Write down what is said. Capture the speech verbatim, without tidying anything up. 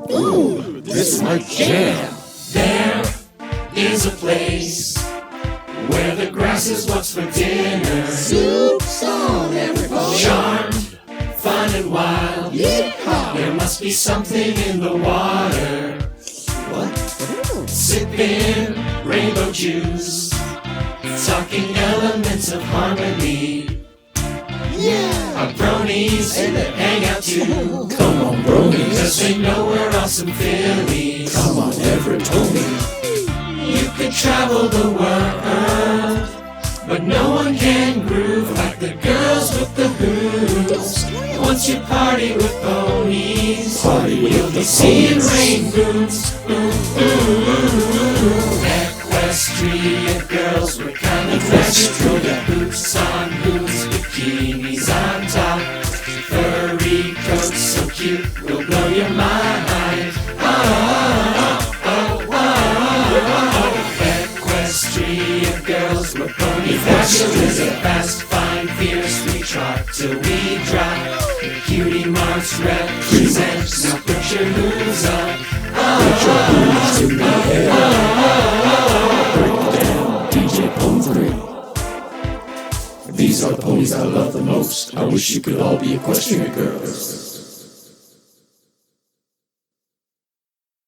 Ooh, this is my jam. There is a place where the grass is what's for dinner. Soup's on, everybody. Charmed, fun and wild. Yeehaw! There must be something in the water. What? Sipping rainbow juice, talking elements of harmony. Yeah! Our bronies Hey there. hang out too, Come on, bronies. cause they know we're awesome Phillies. Come on, Everett, Tony. You could travel the world, but no one can groove like the girls with the hooves. Once you party with ponies, Party with you'll the be seeing ponies. rain booms. Ooh, ooh, ooh, ooh. Equestrian girls, we're kind of magical. The boots on hooves, bikinis on top, furry coats so cute, will blow your mind. Oh, oh, oh, oh, oh. Equestrian girls, we're pony fabulous. Fast, fine, fierce, we trot till we drop. Cutie marks represent, now put your hooves up. Put your boots in the air. Break it down, D J Pony three. These are the ponies I love the most. I wish you could all be equestrian girls.